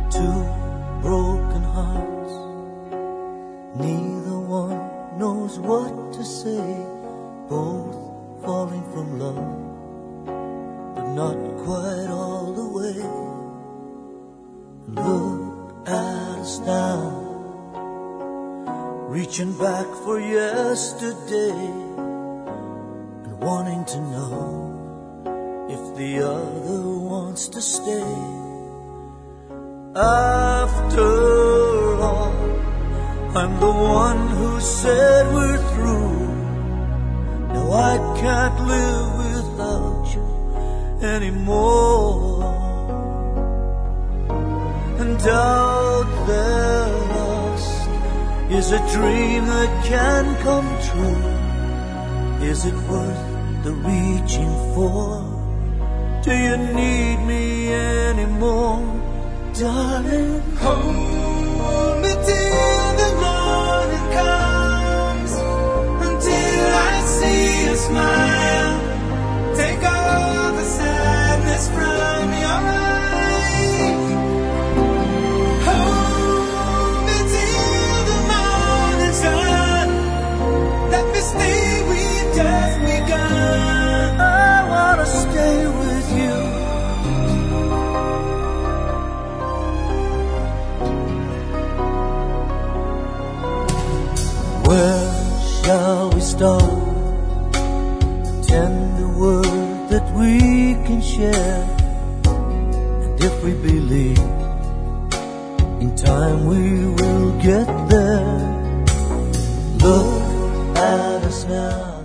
two broken hearts. Neither one knows what to say, both falling from love, but not quite all the way. Look at us now, reaching back for yesterday, and wanting to know if the other wants to stay. After all, I'm the one who said we're through. Now I can't live without you anymore. And out there lost is a dream that can come true. Is it worth the reaching for? Do you need me anymore, darling? Hold me till the morning comes, until I see you smile. Take all the sadness from your eyes. Hold me till the morning sun. Let me stay, we've just begun. I wanna stay with you. Where shall we start? A tender word that we can share. And if we believe, in time we will get there. Look at us now,